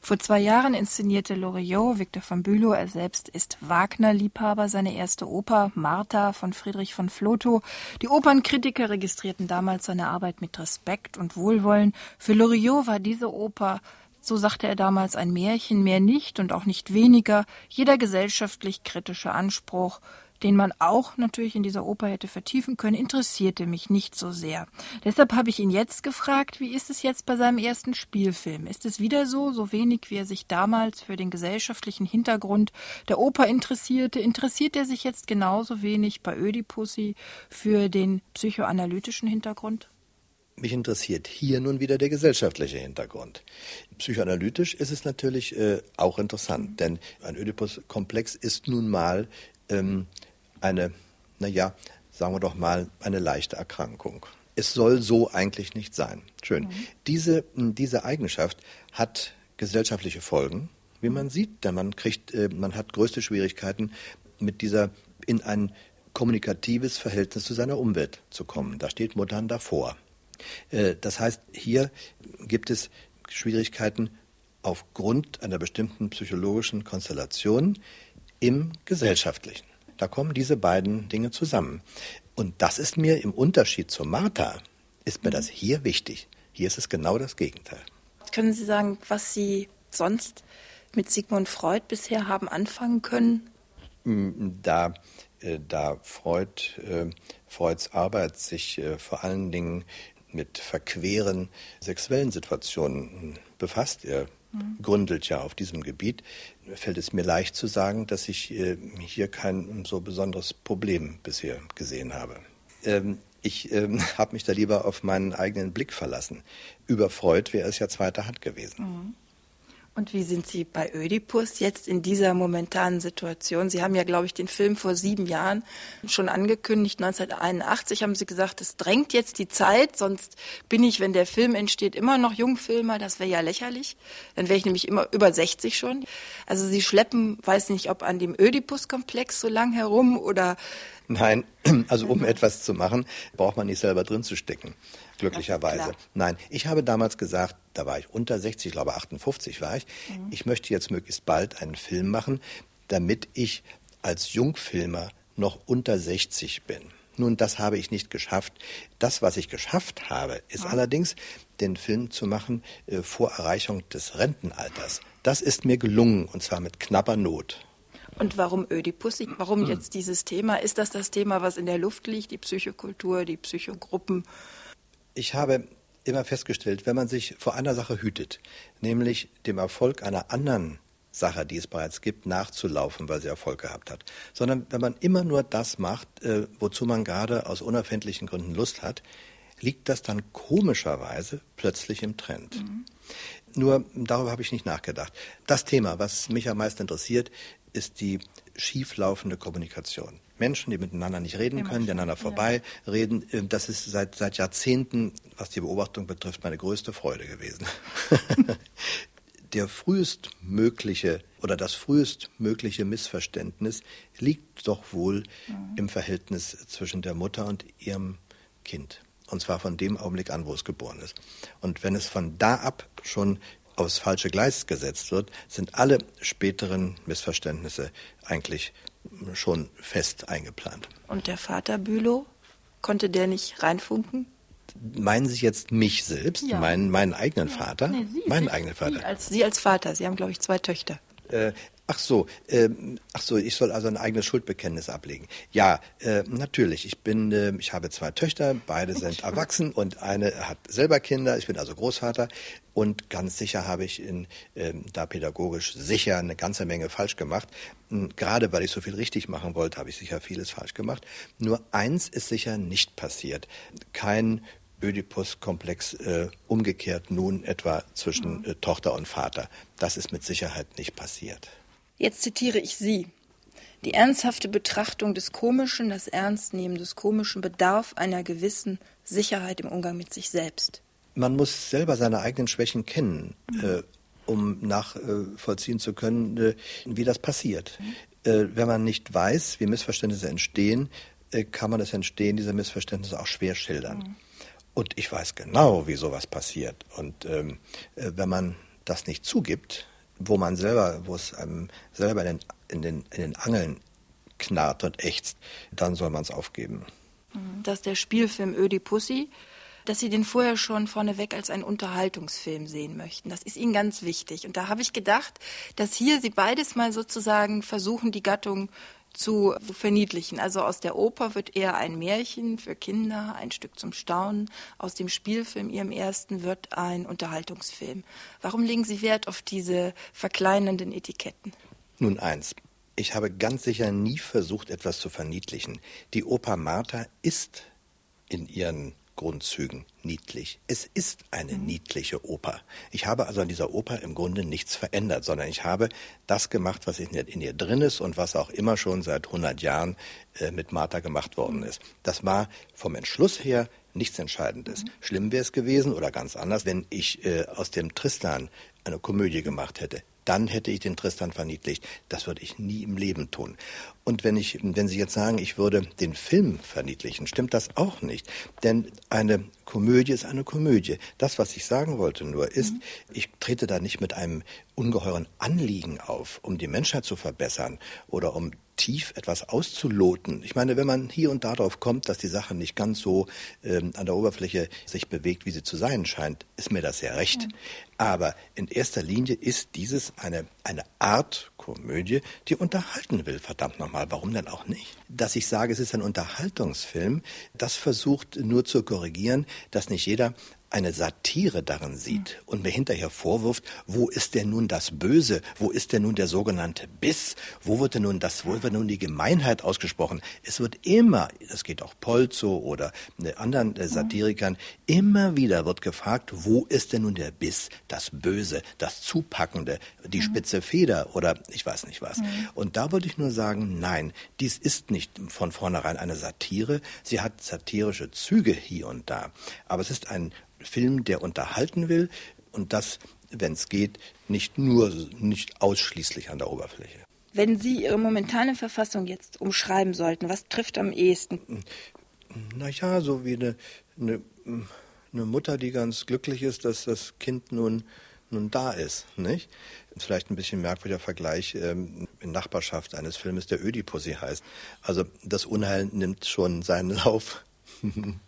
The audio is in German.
Vor 2 Jahren inszenierte Loriot Victor von Bülow, er selbst ist Wagner-Liebhaber, seine erste Oper Martha von Friedrich von Flotow. Die Opernkritiker registrierten damals seine Arbeit mit Respekt und Wohlwollen. Für Loriot war diese Oper, so sagte er damals, ein Märchen, mehr nicht und auch nicht weniger. Jeder gesellschaftlich kritische Anspruch, den man auch natürlich in dieser Oper hätte vertiefen können, interessierte mich nicht so sehr. Deshalb habe ich ihn jetzt gefragt, wie ist es jetzt bei seinem ersten Spielfilm? Ist es wieder so wenig, wie er sich damals für den gesellschaftlichen Hintergrund der Oper interessierte? Interessiert er sich jetzt genauso wenig bei Ödipussy für den psychoanalytischen Hintergrund? Mich interessiert hier nun wieder der gesellschaftliche Hintergrund. Psychoanalytisch ist es natürlich auch interessant, denn ein Ödipus-Komplex ist nun mal eine leichte Erkrankung. Es soll so eigentlich nicht sein. Schön. Diese Eigenschaft hat gesellschaftliche Folgen, wie man sieht, denn man hat größte Schwierigkeiten, mit dieser in ein kommunikatives Verhältnis zu seiner Umwelt zu kommen. Da steht Muttern davor. Das heißt, hier gibt es Schwierigkeiten aufgrund einer bestimmten psychologischen Konstellation im Gesellschaftlichen. Da kommen diese beiden Dinge zusammen. Und das ist mir im Unterschied zu Martha, ist mir das hier wichtig. Hier ist es genau das Gegenteil. Können Sie sagen, was Sie sonst mit Sigmund Freud bisher haben anfangen können? Da Freuds Arbeit sich vor allen Dingen mit verqueren sexuellen Situationen befasst, er gründelt ja auf diesem Gebiet, fällt es mir leicht zu sagen, dass ich hier kein so besonderes Problem bisher gesehen habe. Ich habe mich da lieber auf meinen eigenen Blick verlassen. Über Freud wäre es ja zweiter Hand gewesen. Und wie sind Sie bei Ödipus jetzt in dieser momentanen Situation? Sie haben ja, glaube ich, den Film vor 7 Jahren schon angekündigt. 1981 haben Sie gesagt, es drängt jetzt die Zeit, sonst bin ich, wenn der Film entsteht, immer noch Jungfilmer. Das wäre ja lächerlich. Dann wäre ich nämlich immer über 60 schon. Also Sie schleppen, weiß nicht, ob an dem Ödipus-Komplex so lang herum oder... Nein, also um etwas zu machen, braucht man nicht selber drin zu stecken, glücklicherweise. Nein, ich habe damals gesagt, da war ich unter 60, ich glaube 58 war ich, ich möchte jetzt möglichst bald einen Film machen, damit ich als Jungfilmer noch unter 60 bin. Nun, das habe ich nicht geschafft. Das, was ich geschafft habe, ist allerdings, den Film zu machen vor Erreichung des Rentenalters. Das ist mir gelungen, und zwar mit knapper Not. Und warum Ödipus? Warum jetzt dieses Thema? Ist das Thema, was in der Luft liegt, die Psychokultur, die Psychogruppen? Ich habe immer festgestellt, wenn man sich vor einer Sache hütet, nämlich dem Erfolg einer anderen Sache, die es bereits gibt, nachzulaufen, weil sie Erfolg gehabt hat, sondern wenn man immer nur das macht, wozu man gerade aus unerfindlichen Gründen Lust hat, liegt das dann komischerweise plötzlich im Trend. Nur darüber habe ich nicht nachgedacht. Das Thema, was mich am meisten interessiert, ist die schieflaufende Kommunikation. Menschen, die miteinander nicht reden können, die aneinander vorbeireden, das ist seit Jahrzehnten, was die Beobachtung betrifft, meine größte Freude gewesen. Das frühestmögliche Missverständnis liegt doch wohl im Verhältnis zwischen der Mutter und ihrem Kind. Und zwar von dem Augenblick an, wo es geboren ist. Und wenn es von da ab schon aufs falsche Gleis gesetzt wird, sind alle späteren Missverständnisse eigentlich schon fest eingeplant. Und der Vater Bülow, konnte der nicht reinfunken? Meinen Sie jetzt mich selbst, meinen eigenen Vater? Nee, meinen eigenen Vater. Sie als Vater, Sie haben, glaube ich, 2 Töchter. Ach so, ich soll also ein eigenes Schuldbekenntnis ablegen. Ja, natürlich. Ich habe 2 Töchter, beide sind erwachsen und eine hat selber Kinder. Ich bin also Großvater und ganz sicher habe ich da pädagogisch sicher eine ganze Menge falsch gemacht. Gerade weil ich so viel richtig machen wollte, habe ich sicher vieles falsch gemacht. Nur eins ist sicher nicht passiert. Kein Ödipus-Komplex umgekehrt nun etwa zwischen Tochter und Vater. Das ist mit Sicherheit nicht passiert. Jetzt zitiere ich Sie. Die ernsthafte Betrachtung des Komischen, das Ernstnehmen des Komischen bedarf einer gewissen Sicherheit im Umgang mit sich selbst. Man muss selber seine eigenen Schwächen kennen, um nachvollziehen zu können, wie das passiert. Wenn man nicht weiß, wie Missverständnisse entstehen, kann man das Entstehen dieser Missverständnisse auch schwer schildern. Und ich weiß genau, wie sowas passiert. Und wenn man das nicht zugibt, wo es einem selber in den Angeln knarrt und ächzt, dann soll man es aufgeben. Das ist der Spielfilm Ödipussy, dass Sie den vorher schon vorneweg als einen Unterhaltungsfilm sehen möchten. Das ist Ihnen ganz wichtig. Und da habe ich gedacht, dass hier Sie beides mal sozusagen versuchen, die Gattung zu verniedlichen. Also aus der Oper wird eher ein Märchen für Kinder, ein Stück zum Staunen. Aus dem Spielfilm, Ihrem ersten, wird ein Unterhaltungsfilm. Warum legen Sie Wert auf diese verkleinernden Etiketten? Nun eins. Ich habe ganz sicher nie versucht, etwas zu verniedlichen. Die Oper Martha ist in ihren Grundzügen niedlich. Es ist eine niedliche Oper. Ich habe also an dieser Oper im Grunde nichts verändert, sondern ich habe das gemacht, was in ihr drin ist und was auch immer schon seit 100 Jahren mit Martha gemacht worden ist. Das war vom Entschluss her nichts Entscheidendes. Schlimm wäre es gewesen oder ganz anders, wenn ich aus dem Tristan eine Komödie gemacht hätte. Dann hätte ich den Tristan verniedlicht. Das würde ich nie im Leben tun. Und wenn Sie jetzt sagen, ich würde den Film verniedlichen, stimmt das auch nicht. Denn eine Komödie ist eine Komödie. Das, was ich sagen wollte nur, ist, ich trete da nicht mit einem ungeheuren Anliegen auf, um die Menschheit zu verbessern oder um tief etwas auszuloten. Ich meine, wenn man hier und da drauf kommt, dass die Sache nicht ganz so an der Oberfläche sich bewegt, wie sie zu sein scheint, ist mir das sehr recht. Aber in erster Linie ist dieses eine Art Komödie, die unterhalten will. Verdammt nochmal, warum denn auch nicht? Dass ich sage, es ist ein Unterhaltungsfilm, das versucht nur zu korrigieren, dass nicht jeder eine Satire darin sieht und mir hinterher vorwirft, wo ist denn nun das Böse, wo ist denn nun der sogenannte Biss, wo wird nun die Gemeinheit ausgesprochen? Es wird immer, das geht auch Polzo oder anderen Satirikern, immer wieder wird gefragt, wo ist denn nun der Biss, das Böse, das Zupackende, die spitze Feder oder ich weiß nicht was. Und da würde ich nur sagen, nein, dies ist nicht von vornherein eine Satire, sie hat satirische Züge hier und da, aber es ist ein Film, der unterhalten will und das, wenn es geht, nicht ausschließlich an der Oberfläche. Wenn Sie Ihre momentane Verfassung jetzt umschreiben sollten, was trifft am ehesten? Naja, so wie eine Mutter, die ganz glücklich ist, dass das Kind nun da ist, nicht? Vielleicht ein bisschen merkwürdiger Vergleich in Nachbarschaft eines Filmes, der Ödipussy heißt. Also das Unheil nimmt schon seinen Lauf.